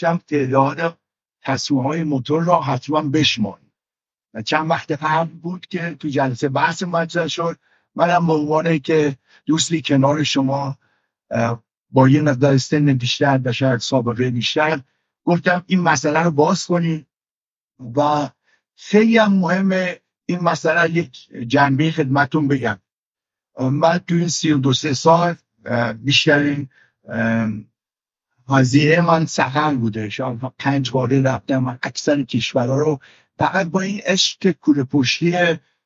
گذاشتم تعداد تصمیم‌های موتور را حتما بشمارید. و چند وقت قبل بود که تو جلسه بحث مطرح شد، منم به عنوان که دوستی کنار شما با یه مقدار سن بیشتر و شاید سابقه بیشتر گفتم این مسئله رو باز کنیم و خیلی هم مهمه این مسئله. یک جنبه خدمتون بگم، من تو این 32 سال بیشترین هزینه من سفر بوده، شاید 5 باره رفتم من اکثر کشورها رو فقط با این عشق کوره پشتی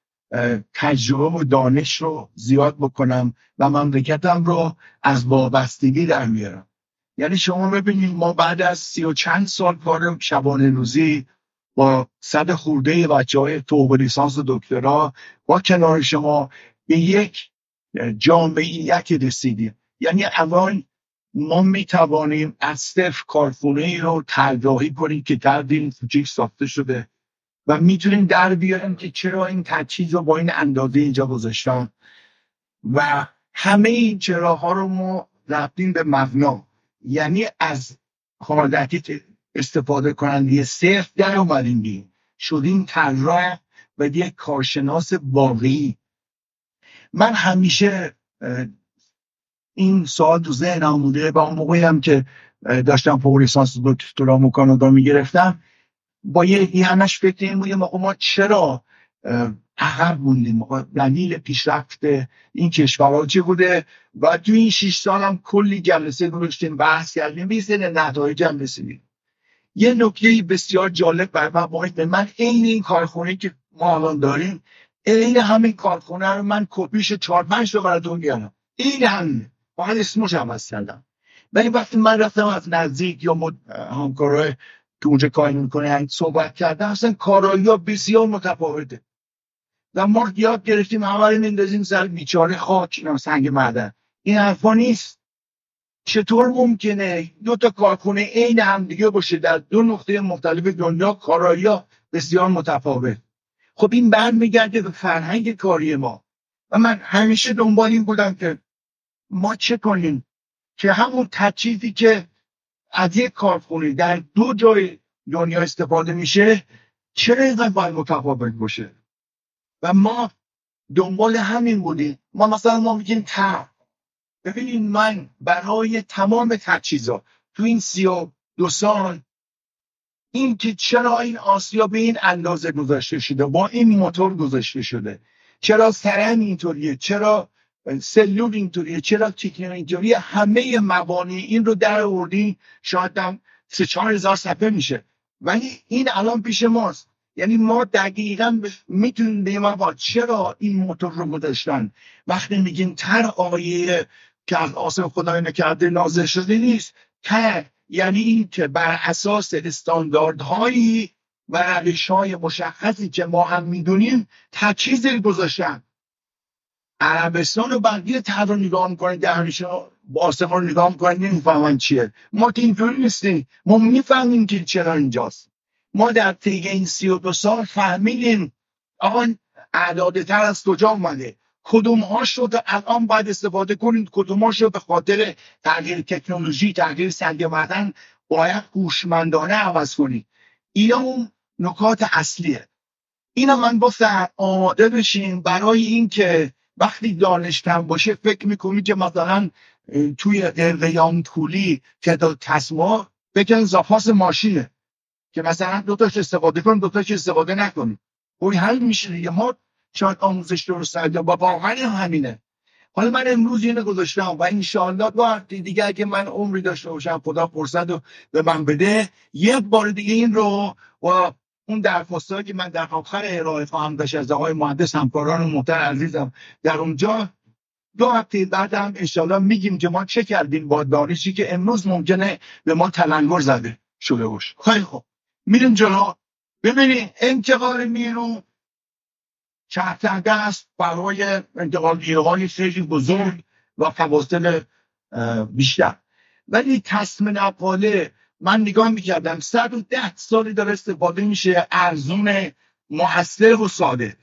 تجربه و دانش رو زیاد بکنم و مملکتم رو از وابستگی در میارم. یعنی شما ببینید ما بعد از 30 و چند سال کار شبانه روزی با 100 خورده بچه‌های فوق لیسانس و دکترا با کنار شما به یک جامعیت رسیدیم. یعنی الان ما میتوانیم از صفر کارخونه ای رو طراحی کنیم که در دین کوچیک ساخته شده و میتونیم در بیاریم که چرا این تجهیز رو با این اندازه اینجا گذاشتن و همه این چراها رو ما رفتیم به مبنا، یعنی از حالتی استفاده کننده صفر در اومدیم شدیم طراح و یک کارشناس واقعی. من همیشه این سوال تو ذهنم بوده و اون موقعی هم که داشتم فوق لیسانس دکترا کانادا میگرفتم با یه همش فکر این بودیم ما چرا عقب موندیم، دلیل پیشرفت این کشورها چه بوده و تو این 6 سال هم کلی جلسه گذاشتیم بحث کردیم بیزن نتایج هم رسیدیم. یه نکته بسیار جالب برای من این کارخونه که ما الان داریم این همین کارخونه رو من کپیش 4-5 تا براتون میارم، این همین فقط اسمش عوض کردم. ولی وقتی من رفتم از نزدیک یا همکارای که اونجا کار میکنه صحبت کردم اصلا کارایی ها بسیار متفاوته و ما یاد گرفتیم همه میندازیم سر بیچاره خاک سنگ معدن. این حرفا نیست. چطور ممکنه 2 تا کارخونه عین هم دیگه باشه در 2 نقطه مختلف دنیا، کارایی ها بسیار متفاوت؟ خب این برمیگرده به فرهنگ کاری ما و من همیشه دنبال این بودم که ما چه کنیم که همون تجهیزی که از یک کارخونه در 2 جای دنیا استفاده میشه چرا اینقدر باید متفاوت باشه؟ و ما دنبال همین بودیم. ما میگیم ببینید من برای تمام تجهیزات تو این 32 سال این که چرا این آسیا به این اندازه گذاشته شده، با این موتور گذاشته شده، چرا سرم اینطوریه، چرا سلول اینطوریه، چرا تکنیک اینطوریه، همه مبانی این رو در آوردیم شاید هم 3-4 هزار صفحه میشه ولی این الان پیش ماست. یعنی ما دقیقا میتونیم بگیم چرا این موتور رو گذاشتن. وقتی میگیم آیه که از آسمان خدای نکرده نازل شده نیست، یعنی این که بر اساس استانداردهایی و روش‌های مشخصی که ما هم میدونیم تجهیزی گذاشتن. عربستان و بقیه رو نگاه میکنن درشا با آسمان رو نگاه میکنن نمیفهمن چیه. ما که اینطوری نیستیم، ما میفهمیم که چرا اینجاست. ما در طی این 32 سال فهمیدیم آقا اعداد تر از کجا اومده، کدوم هاش رو الان باید استفاده کنیم، کدوم هاش رو به خاطر تغییر تکنولوژی، تغییر سنگ معدن باید هوشمندانه عوض کنیم. اینا اون نکات اصلیه. اینا من گفتم آماده بشین برای این که وقتی دانش کم باشه فکر میکنی که مثلا توی قیام طولی که تصمیم بکن زاپاس ماشینه که مثلا 2 تاش استفاده کن 2 تاش استفاده نکنی. خب حل میشه دیگه. ما شاید آموزش درست کردیم با واقعا همینه. حالا من امروز اینو گذاشتم و انشاءالله دو هفته دیگه اگه من عمری داشته باشم خدا فرصت رو به من بده یک بار دیگه این رو و اون درخواستایی که من در آخر ارائه خواهم داشت از آقای مهندس همکاران محترم عزیزم در اونجا 2 هفته بعدم انشاءالله میگیم که ما چه کردیم با دانشی که امروز ممکنه به ما تلنگر زده شده باشه. خیلی خوب میریم جلو. ببینید انتقال نیرو چهتنده است برای انتقال نیروهای خیلی بزرگ و فواصل بیشتر. ولی تصمیم نقاله من نگاه میکردم 110 سالی داره استفاده میشه، ارزون، موثر و ساده.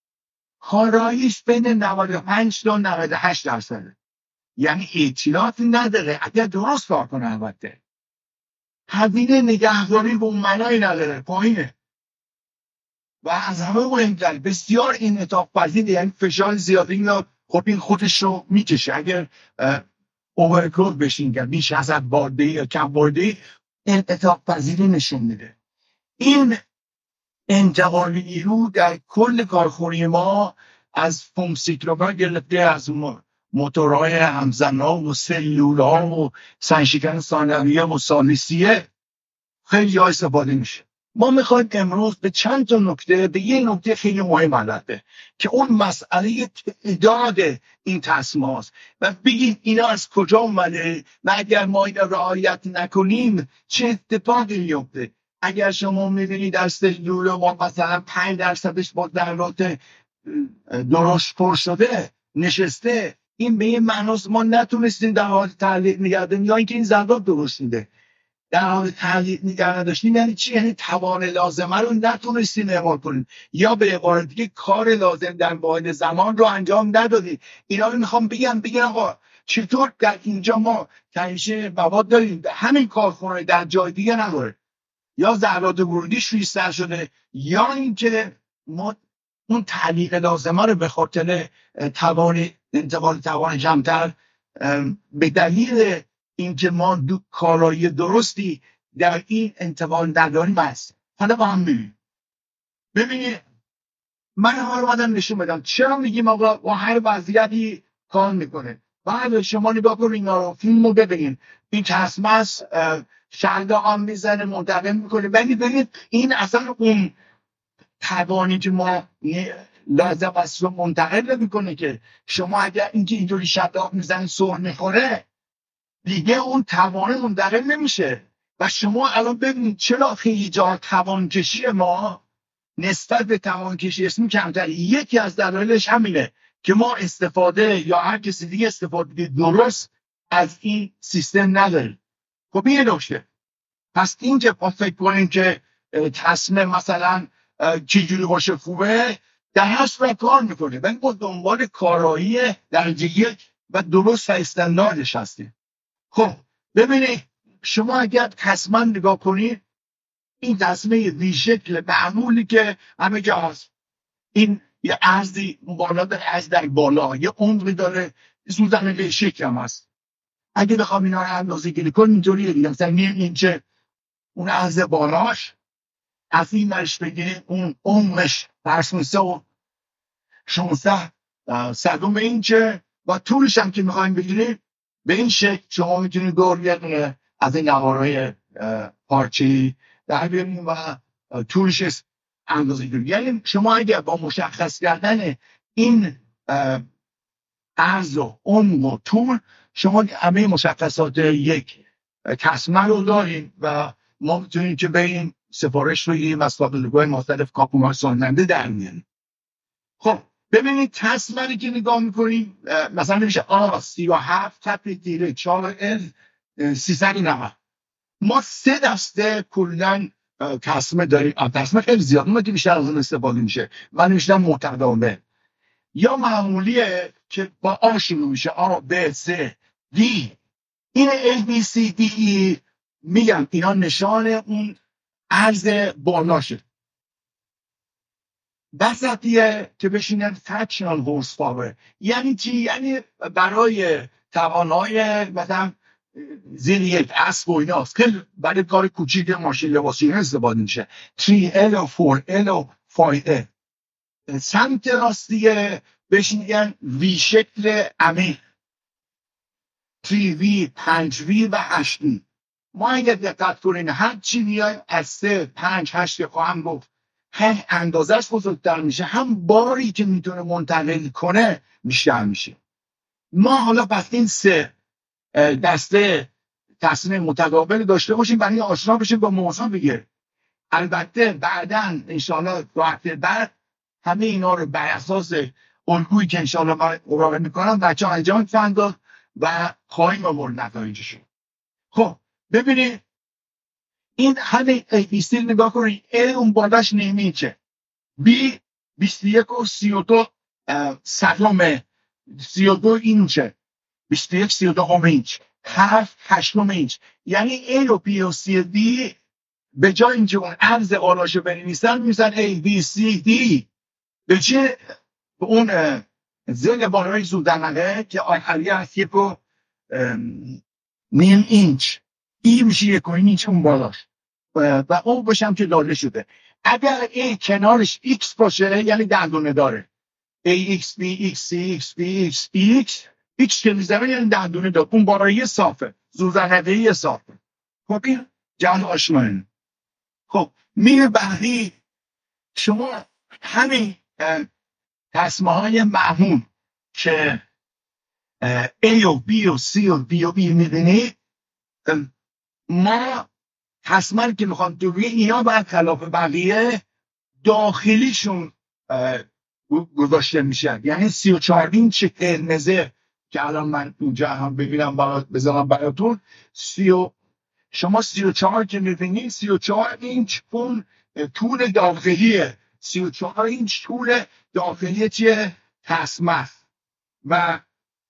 کاراییش بین 95 تا 98%. یعنی اطلاعاتی نداره اگر درست کار کنه. البته هزینه نگهداری به اون معنی نداره، پایینه. و از همه مهمتر بسیار انعطاف پذیر، یعنی فشار زیادی اینا خب این خودش رو میکشه. اگر اوورکلود بشین که بیش از حد بارده یا کم بارده، انعطاف پذیری نشون میده. این انتقال نیرو در کل کارخونه ما از پمپسیکلوگا گرفته، از موتورهای همزنا و سلولها و سنگشکن ثانویه و ثالثیه خیلی جا استفاده میشه. ما میخوایم امروز به چند تا نکته، به یه نکته خیلی مهم علته که اون مسئله تعداد این تصمیم هاست و بگیم اینا از کجا اومده و اگر ما اینا رعایت نکنیم چه اتفاقی میفته. اگر شما میبینید در سلول ما مثلا 5% با ذرات درشت پر شده نشسته، این به این معناست ما نتونستیم در حال تعلیق نگه داریم یا اینکه این ذرات درست میده. در حال تعلیق نگه داشتیم یعنی چی؟ یعنی توان لازمه رو نتونستیم اعمال کنیم، یا به عبارت دیگه کار لازم در واحد زمان رو انجام ندادیم. اینا رو میخوام بگم آقا چطور در اینجا ما تهیه مواد داریم همین کارخونه در جای دیگه نداره، یا ذرات ورودیش ریزتر شده، یا اینکه ما اون تعلیق لازمه رو به خاطر توان کمتر به دلیل اینکه ما کارایی درستی در این انتقال نداریم هست. حالا با هم ببینید من حالا اومدم نشون بدم چرا میگیم آقا با هر وضعیتی کار میکنه. بعد شما نگاه کنید اینا رو، فیلم رو ببینید، این تصمیم است شلده هم میزنه منتقل میکنه، ولی ببینید این اصلا اون توانی که ما لازم است رو منتقل میکنه که شما اگر اینجوری شلده هم میزنه سر میخوره دیگه اون توانه منتقل نمیشه. و شما الان ببینید چرا خیلی جا توانکشی ما نسبت به توانکشی اسمی کمتر. یکی از دلایلش همینه که ما استفاده یا هر کسی دیگه استفاده درست از این سیستم نداره. خب این نکته. پس این که ما فکر کنیم که تصمیم مثلا چجوری باشه خوبه، در هست کار میکنه ولی ما دنبال کارایی درجه یک و درست استانداردش هستیم. خب ببینید شما اگر تصمیم نگاه کنید این تصمیم وی شکل معمولی که همه جا هست، این یه عرضی بالا داره، از در بالا یه عمقی داره، سوزن وی شکل هم هست. اگه بخوام اینا رو اندازه گیری کنیم اینطوریه دیگه، مثلا این چه اون عرض بالاش از این مرش بگیریم اون عمقش فرسون 16 صدوم اینچه و طولش هم که میخوایم بگیریم به این شکل شما میتونید دور یه از این نوارای پارچه‌ای در بیاریم و طولش اندازه گیری. یعنی شما اگر با مشخص کردن این عرض و عمق و طول شما همه مشخصات یک تصمیم رو داریم و ما میتونیم که بریم سفارش رو یه مسابقه‌های مختلف کاپوما سازنده در میاریم. خب ببینید تصمیمی که نگاه میکنیم مثلا میشه A37 تپی تیره 4L390. ما 3 دسته کلن تصمیم داریم. تصمیم خیلی زیاد ما که بیشتر از اون استفاده میشه. من میشنم متداول یا معمولیه که با آ شروع میشه، A B C D. این A B C D E میگم اینا نشان اون عرض بالاشه. وسطیه که بشینن فکشنال هورس پاور. یعنی چی؟ یعنی برای توانای مثلا زیر یک اسب و ایناست که برای کار کوچیک ماشین لباسی استفاده میشه. 3L و 4L و 5L. سمت راستیه بشینن وی شکل عمیق 3V 5V و 8V. ما اگر دقت کنین هر چی میایم از 3 5 8 خواهم گفت هم اندازش بزرگتر میشه هم باری که میتونه منتقل کنه بیشتر میشه. ما حالا پس این 3 دسته تصمیم متقابل داشته باشیم برای آشنا بشیم با موضوع دیگه. البته بعداً انشاءالله دو هفته بعد همه اینا رو بر اساس الگویی که انشاءالله من ارائه میکنم بچه ها انجام خواهند داد و خواهیم آورد نتایجشون. خب ببینید این همه ABC نگاه کنید. A اون بالاش نمیچه، B 21 و 32 صدم 32 اینچه 21 32 اینچ. 7/8 اینچ. یعنی A و B و C و D به جای اینکه اون عرض بالاشو بنویسن میزن A B C D به چه به اون زل بالای زودنقه که آخری هست 1.5 اینچ، ای میشه 1.5 اینچ اون بالاش و اون باشم که داده شده. اگر A کنارش X باشه یعنی دندونه داره، AX BX CX BX EX X که میزنه یعنی دندونه داره، اون بالایی صافه، زودنقه صافه. خب این جهان آشنایه. خب میره بعدی، شما همین تسمه های معمول که A و B و C و D و E میبینید، ما تسمه که میخوام دوری اینا باید خلاف بقیه داخلیشون گذاشته میشه. یعنی 34 اینچ قرمزه که الان من اونجا هم ببینم بذارم براتون، شما 34 که میبینید 34 اینچ اون طول داخلیه، 34 اینچ طول داخلی چیه؟ تسمه. و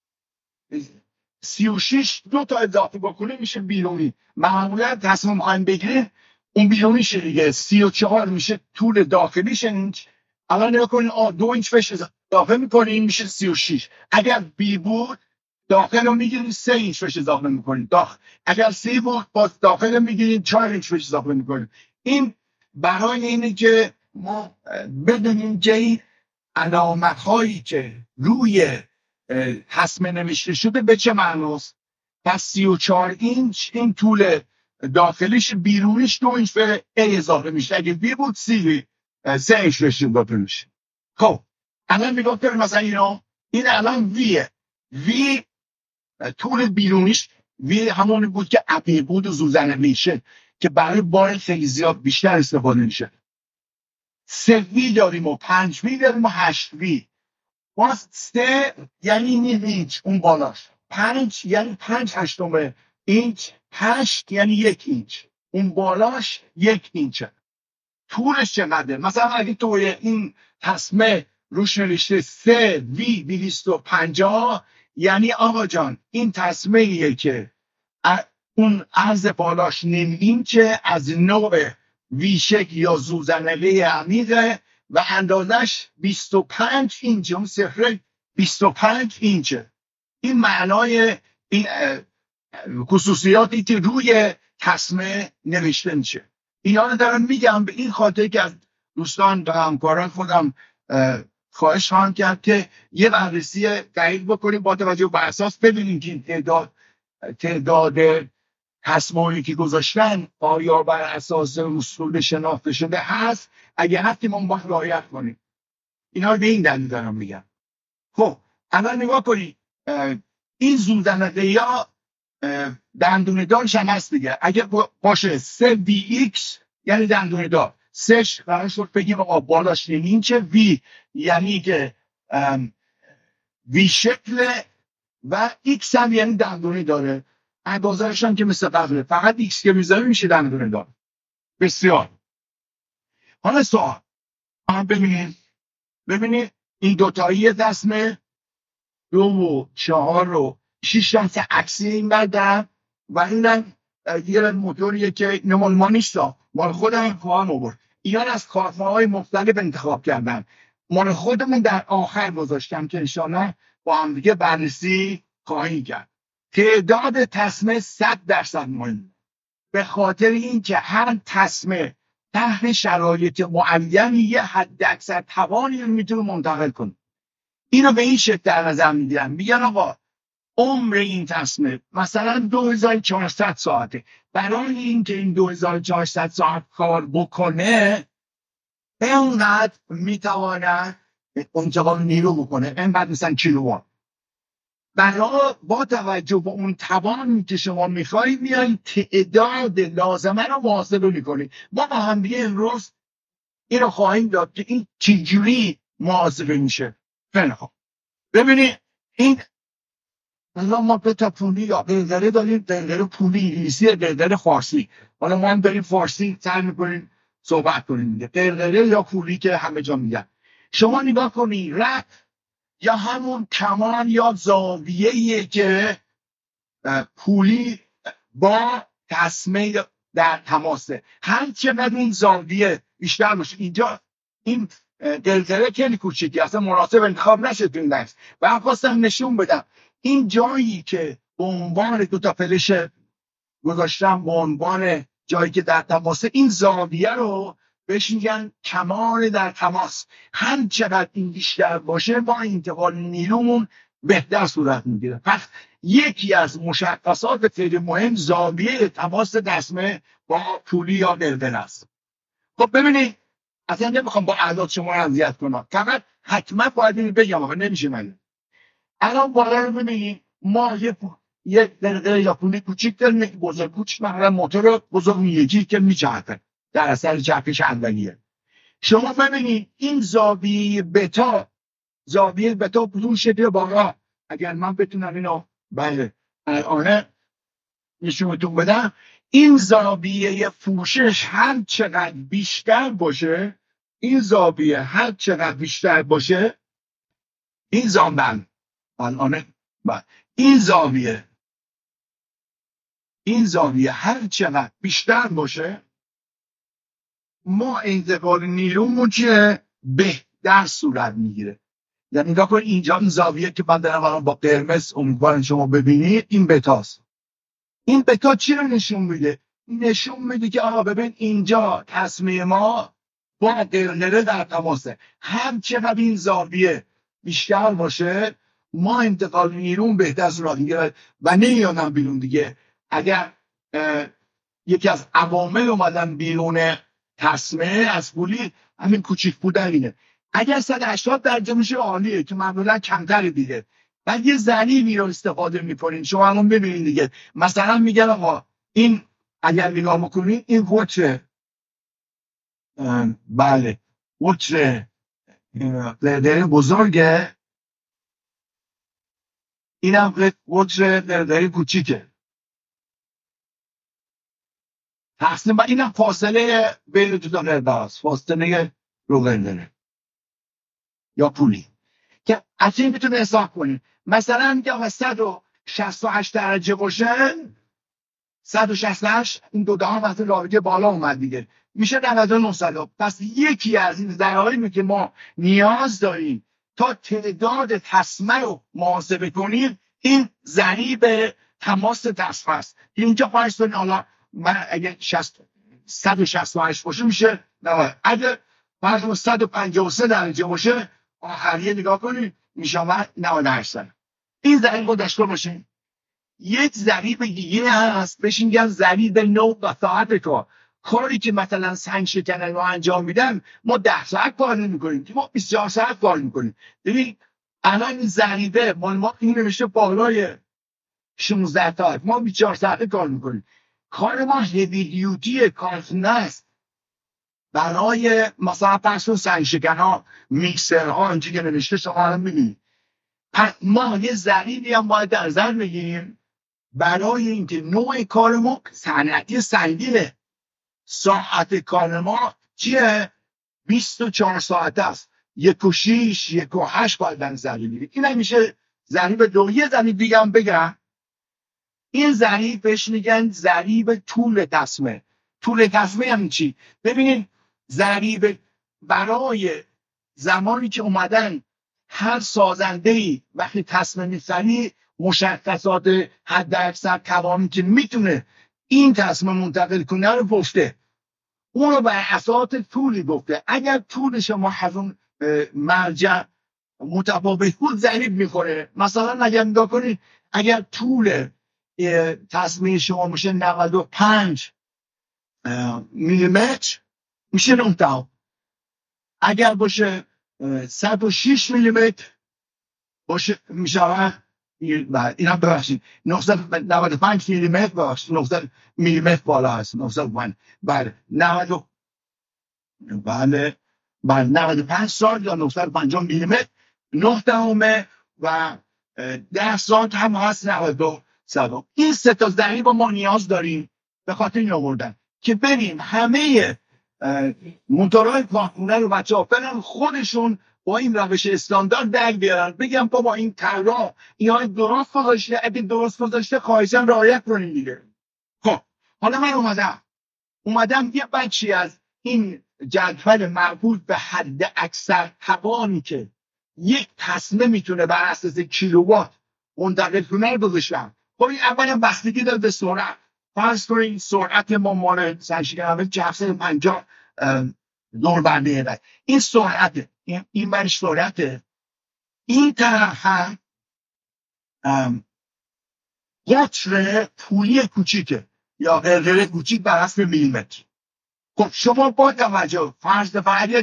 36 دو تا اضافه بکنه میشه بیرونی. معمولا تصمیم میخوایم بگیریم اون بیرونی شه دیگه. 34 میشه طول داخلیش اینچ. الان نگاه کنید 2 اینچ بهش اضافه میکنیم میشه 36. اگر بی بود داخل رو میگیرید 3 اینچ بهش اضافه میکنید. اگر سی بود باز داخل رو میگیرید 4 اینچ بهش اضافه میکنید. این برای اینه که ما بدونیم که این علامت هایی که روی تسمه نوشته شده به چه معناست. پس 34 اینچ این طول داخلیش، بیرونیش 2 اینچ به A اضافه میشه. اگه بی بود 3 اینچ بهش اضافه میشه. خب الان نگاه کنیم مثلا این الان ویه. وی طول بیرونیش وی همونی بود که عقیق بود و زوزنه میشه که برای بار خیلی زیاد بیشتر استفاده میشه. 3 وی داریم و 5 وی داریم و 8 وی. باز 3 یعنی نیم اینچ اون بالاش، 5 یعنی 5/8 اینچ، 8 یعنی 1 اینچ اون بالاش 1 اینچه. طولش چقدره؟ مثلا اگه توی این تسمه روش نوشته 3 وی 250 یعنی آقا جان این تسمه ایه که اون عرض بالاش نیم اینچه، از نوع ویشک یا زوزنقه عمیقه و اندازش 25 اینچه، اون صفره 25 اینچه. این معنای این خصوصیاتی که روی تسمه نوشته میشه. اینا رو دارم میگم به این خاطر که از دوستان و همکاران خودم خواهش خواهم کرد که یه بررسی دقیق بکنیم با توجه به اساس ببینیم که تعداد تسمه‌ای که گذاشتن آیا بر اساس اصول شناخته شده هست. اگه هستی ما باید رعایت کنیم. اینا رو به این دلیل دارم میگم. خب الان نگاه کنید، این زودنقه یا دندونه دارش هم هست دیگه. اگه باشه 3 VX یعنی دندونه دار، 3 قرار شد بگیم آقا بالاش اینچه، وی یعنی که وی شکل و X هم یعنی دندونه داره. اندازه‌اش هم که مثل قبله، فقط X که میذاره میشه دندونه دار. بسیار. حالا سوال ببینید این دوتایی تسمه 2 و 4 و 6 دسته عکسی این بردم و این یه موتوریه که مال ما نیست، مال خودم خواهم آورد. اینا از کارخانه‌های مختلف انتخاب کردن، مال خودمون در آخر گذاشتم که انشاءالله با هم دیگه بررسی خواهیم کرد. تعداد تسمه 100% مهم، به خاطر اینکه هر تسمه تحت شرایط معینی یه حد اکثر توانی رو میتونه منتقل کنه. اینو به این شکل در نظر میگیرن، میگن آقا عمر این تسمه مثلا 2400 ساعته. برای اینکه این 2400 ساعت کار بکنه اینقدر میتواند انتقال نیرو بکنه، اینقدر مثلا کیلووات. با توجه به اون توانی که شما میخواید میان تعداد لازمه رو محاسبه میکنید. ما با هم دیگه امروز این رو خواهیم داد که این چجوری محاسبه میشه. خیلی خوب، ببینید این مثلا ما دو تا پولی یا قلقله داریم، قلقله پولی انگلیسی، قلقله فارسی. حالا ما هم داریم فارسی سعی میکنیم صحبت کنیم دیگه. قلقله یا پولی که همه جا میگن. شما نگاه کنید رد یا همون کمان یا زاویه‌ایه که پولی با تسمه در تماسه. هر چقدر این زاویه بیشتر باشه، اینجا این دلدره خیلی کوچیکی اصلا مناسب انتخاب نشه تو این درس و هم خواستم نشون بدم این جایی که به عنوان دو تا فلش گذاشتم به عنوان جایی که در تماسه، این زاویه رو بهش میگن کمان در تماس. هر چقدر این بیشتر باشه با انتقال نیرومون بهتر صورت میگیره. پس یکی از مشخصات خیلی مهم زاویه تماس دسمه با پولی یا دلدل است. خب ببینید اصلا نمیخوام با اعداد شما رو اذیت کنم، فقط حتما باید اینو بگم آقا نمیشه من الان بالا رو ببینید ما یه دلدل یا پولی کوچیک داریم، یک بزرگ کوچیک مثلا موتور بزرگ یکی که میچرخه در اثر چرخش اولیه. شما ببینید این زاویه بتا بدون شکل بالا، اگر من بتونم اینو بله الان نشونتون بدم، این زاویه پوشش هر چقدر بیشتر باشه، این زاویه هر چقدر بیشتر باشه، این زاویه الان این زاویه هر چقدر بیشتر باشه، ما انتقال نیرومون چیه بهتر صورت میگیره. یعنی نگاه کن اینجا این زاویه که من دارم با قرمز امیدوارم شما ببینید، این بتاست. این بتا چی رو نشون میده؟ نشون میده که آقا ببین اینجا تسمه ما با قرنره در تماسه. هر چقدر این زاویه بیشتر باشه ما انتقال نیرون بهتر صورت میگیره و نمیادم بیرون دیگه. اگر یکی از عوامل اومدن بیرون تسمه از پولی همین کوچیک بودن اینه. اگر 180 درجه میشه عالیه که معمولا کمتر دیگه. بعد یه ضریبی رو استفاده میکنین. شما الان ببینید دیگه مثلا میگن آقا این اگر نگاه میکنید این وتر بله وتر دره بزرگه، اینم وتر دره کوچیکه. تقسیم اینم فاصله بین دو تا قرده است، فاصله رو قرده یا پولی که از این بتونه حساب کنید. مثلا میگه 168 درجه باشه، 168 این دو دهم از رابطه بالا اومد دیگه میشه 99. پس یکی از این ضرایبی که ما نیاز داریم تا تعداد تسمه رو محاسبه کنیم این ضریب تماس تسمه است. اینجا فرض کنید حالا من اگه 168 باشه میشه 90. اگه فرض کنید 153 درجه باشه آخریه نگاه کنید میشه 98. این ضریب رو داشته باشین. یک ضریب دیگه هست بهش میگن ضریب نوع و ساعت کار. کاری که مثلا سنگ شکنن رو انجام میدن ما 10 ساعت کار نمیکنیم که ما 24 ساعت کار میکنیم. ببین الان این ضریبه ما این نمیشه بالای 16 ساعت ما 24 ساعت کار میکنیم. کار ما هیوی دیوتی کارخونه است برای مثلا پس سنگ شکن ها میکسر ها اینجا که نوشته شما الان میبینید. ما یه ضریبی هم باید در نظر بگیریم برای اینکه نوع کار ما صنعتی سنگینه. ساعت کار ما چیه؟ 24 ساعت است. 1.6 1.8 باید در نظر بگیریم. این میشه ضریب دو. یه ضریب دیگه هم بگم، این ضریب بهش میگن ضریب طول تسمه. طول تسمه یعنی چی؟ ببینید ضریب برای زمانی که اومدن هر سازنده‌ای وقتی تسمه می‌زنی مشخصات حد اکثر قوانینی که میتونه این تسمه منتقل کنه رو گفته، اون رو بر اساس طولی گفته. اگر طول شما از اون مرجع متفاوت بود ضریب میخوره. مثلا اگر نگاه کنید اگر طول تسمه شما میشه 95 میلیمتر میشه 9. اگر باشه 106 میلیمتر باشه میشه این هم ببخشید 995 میلیمتر باشه 900 میلیمتر بالا هست 905 بله 90 بله 95 سال یا 950 میلیمتر 9 و 10 سانت هم هست 92 صد. این سه تا ضریب ما نیاز داریم به خاطر این آوردن که بریم همه موتورهای کارخونه رو بچه‌ها برن خودشون با این روش استاندارد در بیارن، بگم بابا این طرح اینا درست گذاشته، اگه درست گذاشته خواهشاً رعایت کنین دیگه. خب حالا من اومدم یه بچی از این جدول مربوط به حد اکثر توانی که یک تصمیم میتونه بر اساس کیلووات منتقل کنه رو گذاشتم. خب این اولا بستگی داره به سرعت. فرض کنید سرعت ما مال سنشیگرامه 750 دور برده. این سرعته، این برش سرعته. این طرف هم قطر پولی کوچیکه یا قرقره کوچیک بر حسب میلیمتر. خب شما با توجه فرض فرض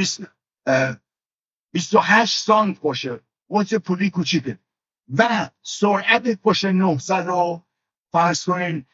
28 سانت باشه، قطر پولی کوچیکه و سرعت باشه 900 رو فرض کنین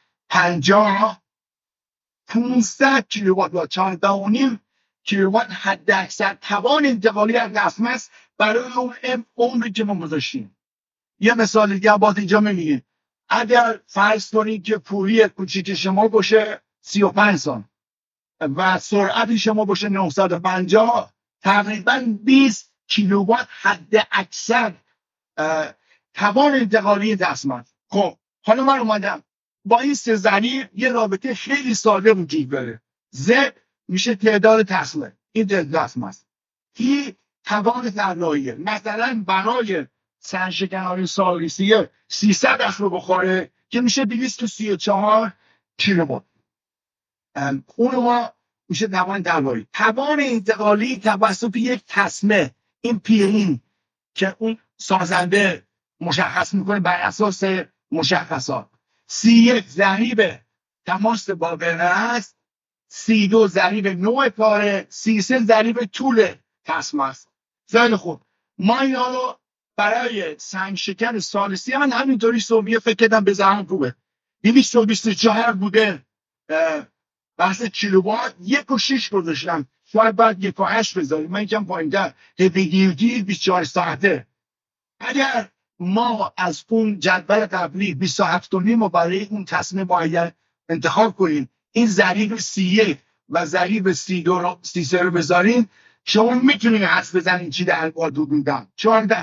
500 کیلووات یا 14.5 کیلووات حد اکثر توان انتقالی از دستمزد است برای اون عمری که ما گذاشتیم. یه مثال دیگه باز اینجا میگه اگر فرض کنید که پولی کوچیک شما باشه 35 سانت و سرعت شما باشه 950، تقریبا 20 کیلووات حد اکثر توان انتقالی دستمزد. خب حالا من اومدم با این سه ضریب یه رابطه خیلی ساده وجود داره. Z میشه تعداد تصمیم، این دستمزد. ای توان طراحیه. مثلا برای سنشکن‌های ثالثیه 300 رو بخوره که میشه 234 کیلووات. اون ما میشه توان طراحی. توان انتقالی توسط یک تصمیم، این پی که اون سازنده مشخص میکنه بر اساس مشخصات. 31 ضریب تماس با قرنه است، 32 ضریب نوع کاره، 33 ضریب طول تصمیم است. خیلی خوب، ما اینا رو برای سنگ شکن ثالثی من همینطوری صوبیه فکر کردم بزنم خوبه. 224 بوده بحث کیلووات، 1.6 گذاشتم، شاید باید 1.8 بذاریم، من یکم پایین‌تر، هیپیگیوتی 24 ساعته. اگر ما از اون جدول قبلی 27.5 رو برای اون تصمیم باید انتخاب کنیم، این ضریب 31 و ضریب 33 رو بذارین، شما میتونید حدس بزنین چی در حدود بودن 14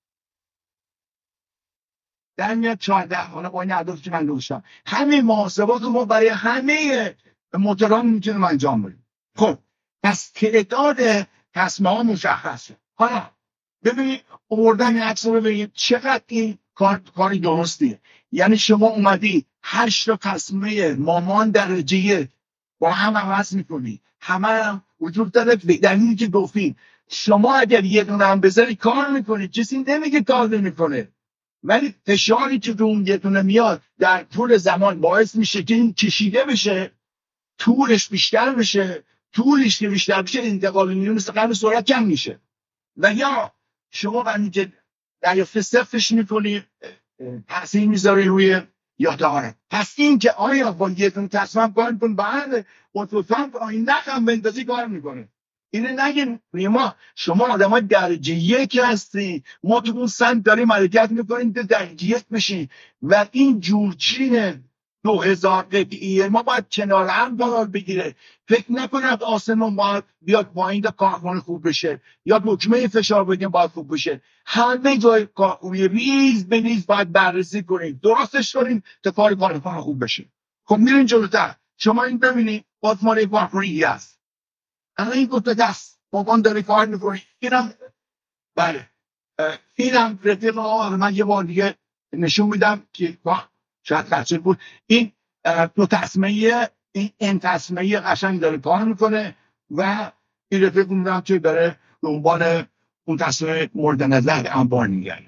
در میاد 14. حالا با این عدد که من نوشتم همه محاسبات رو ما برای همه موتوران میتونیم انجام بدیم. خب پس تعداد تصمیم ها مشخصه. حالا ببینید آوردن این عکس رو ببینید چقدر این کاری درستیه. یعنی شما اومدی 8 تا تصمیم مامان درجه با هم عوض میکنی، همه هم وجود داره به دلیلی که گفتیم شما اگر یه دونه هم بذاری کار میکنی، کسی نمیگه کار نمیکنه، ولی فشاری که رو اون یه دونه میاد در طول زمان باعث میشه که این کشیده بشه، طولش بیشتر بشه، طولش که بیشتر بشه انتقال نیرو مثل قبل سرعت کم میشه. و یا شما وقتی که دریافت صفرش میکنی تاثیر میذاره روی یادآور. پس این که آیا با یه دونه تصمیم کار میکنه بعد اتوفان آینده هم بندازی کار میکنه، اینه نگین ما شما آدم های درجه یک هستی، ما تو اون سنت داریم حرکت میکنیم که درجه یک بشیم و این جورچین 2000 قطعیه ما باید کنار هم قرار بگیره. فکر نکنید آسمون باید بیاد پایین تا کارخونه خوب بشه یا دکمه فشار بدیم باید خوب بشه. همه جای کارخونه ریز به ریز باید بررسی کنیم، درستش کنیم تا کارخونه خوب بشه. خب میرین جلوتر، شما این ببینید باز ما یک کارخونه هست، الان این دو تا دست بابان داره کار میکنه، اینم بله اینم رفیق آقا من یه بار دیگه نشون میدم که شاید قرچه بود. این دو تصمیه، این تصمیه قشنگ داره کار میکنه و این رفیق میدم که داره دنبال اون تصمیه مورد نظر انبار میگرده.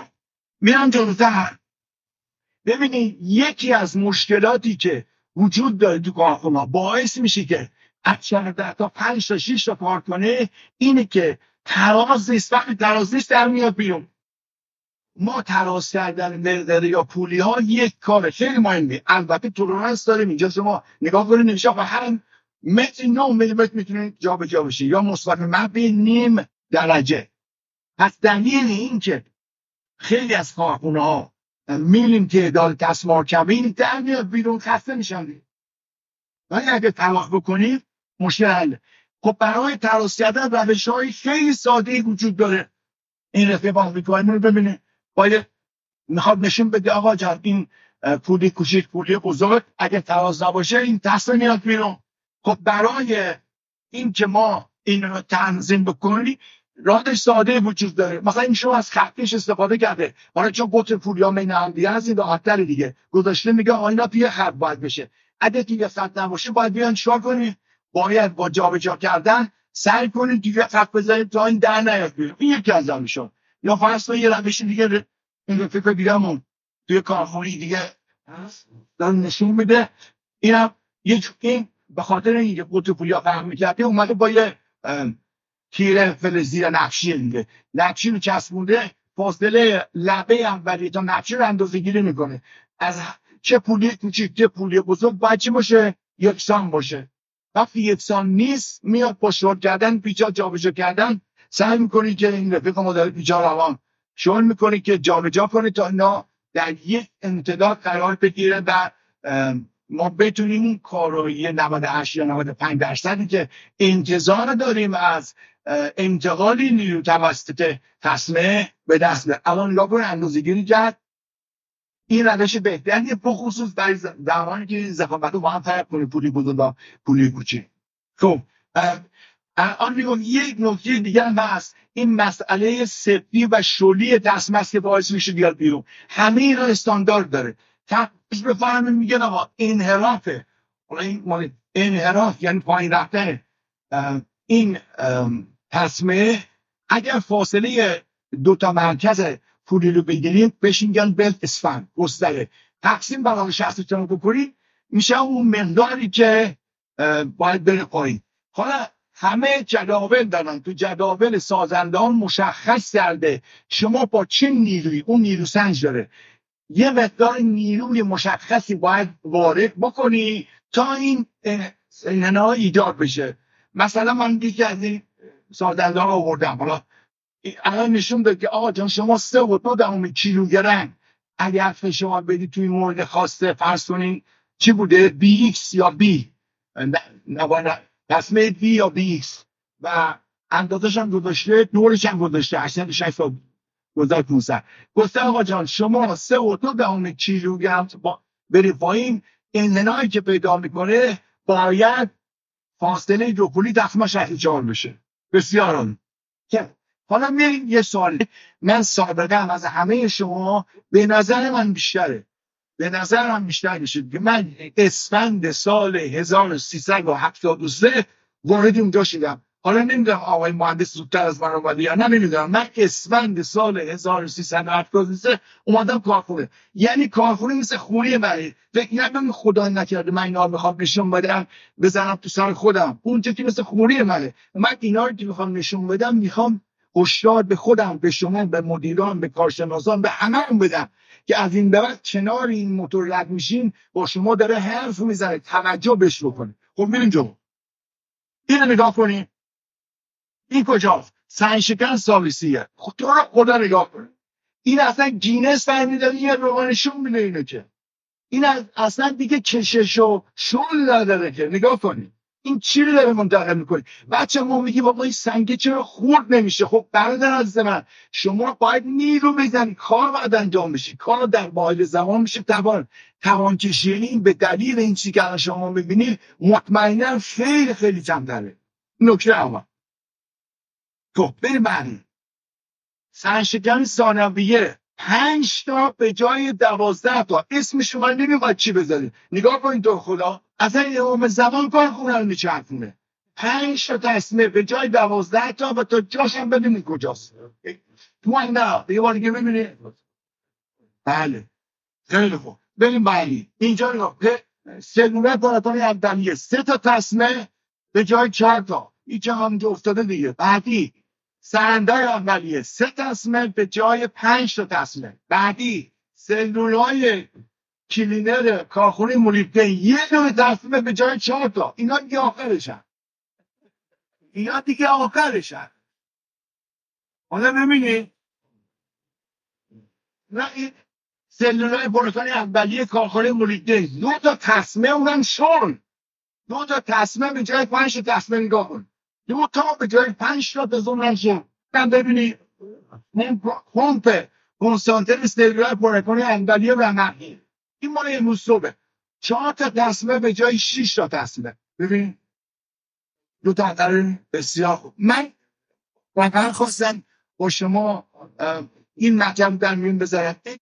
میرم جلوتر، ببینید یکی از مشکلاتی که وجود داره تو کارخونه باعث میشه که از 14 تا 5 تا 6 تا کارخانه اینه که تراز نیست. وقتی تراز نیست در میاد بیرون. ما تراز کردن مقداری یا پولی ها یک کار خیلی مهمه. البته تولرانس داریم اینجا، شما نگاه کنید نمیشه و هم متر 9 میلیمتر میتونید جا به جا بشه یا مثبت منفی نیم درجه. پس دلیل این که خیلی از کارخونه ها میلیم تعداد تصمیم کمین در میاد بیرون خسته میشن. ولی اگه طلاق بکنیم مشکل حل. خب برای تراز کردن روش‌های خیلی ساده‌ای وجود داره. این رفیق آمریکایی رو ببینه، باید میخواد نشون بده آقا جان این پولی کوچیک پولی بزرگ اگه تراز نباشه این دست میاد بیرون. خب برای این که ما این رو تنظیم بکنیم راهش ساده وجود داره. مثلا این شما از خطکش استفاده کرده، حالا چون قطر پولیا بین هم دیگه هست، این راحت‌تر دیگه گذاشته میگه اینا توی خط باید بشه. اگه توی خط نباشه باید بیان چیکار کنی؟ باید با جابجا کردن سعی کنید توی خط بذارید تا این در نیاد بیرون. این یکی از راهشون. یا فرض کنید یه روش دیگه، این فکر دیگه‌مون توی کارخونه دیگه داره نشون میده. اینم این به خاطر اینکه قطر پولیا فرق می‌کرده اومده با یه تیر فلزی نقشی دیگه نقشی رو چسبونده، فاصله لبه اولی تا نقشی رو اندازه گیری میکنه از چه پولی کوچیک چه پولی بزرگ باید چی باشه؟ یکسان باشه. وقتی یکسان نیست میاد با شورت کردن پیچا جابجا کردن سعی میکنی که این رفیق ما داره پیچا روان شورت میکنی که جابجا کنی تا اینا در یک امتداد قرار بگیره و ما بتونیم این کارایی 98 یا 95% که انتظار داریم از انتقال نیرو توسط تصمیم به دست بیاریم. الان لاگون اندازه‌گیری کرد، این روش بهتریه بخصوص در زمانی که ضخامت رو با هم فرق کنه، پولی بزرگ و پولی کوچیک. خب الان میگم یک نکته دیگه هم هست، این مسئله سفتی و شلی تصمیم است که باعث میشه بیاد بیرون. همه اینا استاندارد داره. تقریبش بفهمیم میگن آقا انحرافه، این انحراف یعنی پایین رفتن این تصمیم اگر فاصله دو تا مرکز پولی رو بگیریم بهش میگن بلت اسفند گستره، تقسیم بر 60 رو بکنید میشه اون مقداری که باید بره پایین. حالا همه جداول دارن، تو جداول سازندان مشخص کرده شما با چه نیروی، اون نیرو سنج داره، یه مقدار نیروی مشخصی باید وارد بکنی تا این انحنا ایجاد بشه. مثلا من یکی از این سازندان رو آوردم، حالا الان نشون داد که آقا جان شما 3.2 کیلوگرم اگر شما بدید توی مورد خواسته فرض کنین چی بوده؟ BX یا B تصمیم B یا BX و اندازش هم گذاشته، دورش هم گذاشته 860 گذاشته. گفته آقا جان شما 3.2 کیلوگرم بری پایین، انحنایی که پیدا میکنه باید فاصله دو پولی تقسیم 64 بشه. بسیار عالی. حالا میریم یه سوال، من سابقه از همه شما به نظر من بیشتره، به نظر من بیشتر میشه که من اسفند سال 1373 وارد اونجا شدم. حالا نمیدونم آقای مهندس زودتر از من اومده یا نمیدونم، من اسفند سال 1373 اومدم کارخونه. یعنی کارخونه مثل خونه منه. فکر نکنم خدا نکرده من اینا رو میخوام نشون بدم بزنم تو سر خودم، اونجا که مثل خونه منه. من اینا رو که میخوام نشون بدم میخوام هشدار به خودم، به شما، به مدیران، به کارشناسان، به همه بدم که از این به بعد کنار این موتور رد میشین با شما داره حرف میزنه، توجه بهش بکنید. خب میریم جلو. اینو نگاه کنین، این کجاست؟ سنگشکن سالیسیه. خب تو رو خدا نگاه کنید، این اصلا گینس فهمیده یه روانشون میده اینو که این اصلا دیگه کشش و شل نداره که. نگاه کنید این چی رو داره منتقل میکنی؟ بچه ما میگی بابا این سنگه چرا خورد نمیشه؟ خب برادر عزیز من شما باید نیرو بزنی، کار باید انجام بشی، کار در واحد زمان میشه توان کشی. این به دلیل این چیزی که شما میبینی مطمئنا خیلی خیلی کمتره. نکته اول. خب بریم بعدی. سنگشکن ثانویه 5 تا به جای 12 تا، اسمش من نمیخواد چی بذارید. نگاه کنید تو خدا اصلا امام زمان کارخونه رو میچرخونه. 5 تا تصمیم به جای 12 تا و تا جاش هم ببینید کجاست. تو نه یه بار دیگه ببینید. بله خیلی خوب. بریم بعدی. اینجا نگاه سلوله پاراتون اولیه 3 تا تصمیم به جای 4 تا، اینجا همونجا افتاده دیگه. بعدی سرنده اولیه 3 تصمیم به جای 5 تا تصمیم. بعدی سلولای کلینر کارخونه مولیبدن 1 دونه تصمیم به جای 4 تا. اینا دیگه آخرشن، اینا دیگه آخرشن. حالا ببینید نه این سلولای پروتئین اولیه کارخونه مولیبدن 2 تا تصمیم اونم شل، 2 تا تصمیم به جای 5 تا تصمیم. نگاه کن دو تا به جای 5 تا بزن نشه. من ببینی پمپ کنسانتر سلولار پر کنی انگلیه و نهی، این مال امروز صبح 4 تا تصمه به جای 6 تا تصمه. ببین دو تا بسیار خوب. من واقعا خواستم با شما این مطلب در میون بذارم.